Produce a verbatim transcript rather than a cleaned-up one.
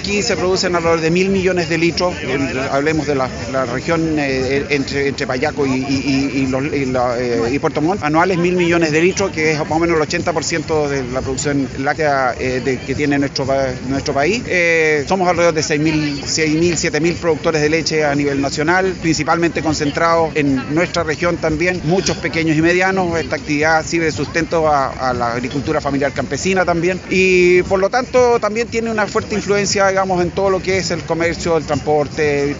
aquí se producen alrededor de mil millones de litros, en, hablemos de la, la región eh, entre, entre Payaco y, y, y, los, y, la, eh, y Puerto Montt, anuales mil millones de litros, que es más o menos el ochenta por ciento de la producción láctea eh, de, que tiene nuestro, nuestro país. Eh, somos alrededor de seis mil, siete mil productores de leche a nivel nacional, principalmente concentrados en nuestra región también, muchos pequeños y medianos. Esta actividad sirve de sustento a, a la agricultura familiar campesina también, y por lo tanto también tiene una fuerte influencia, digamos, en todo lo que es el comercio, el transporte.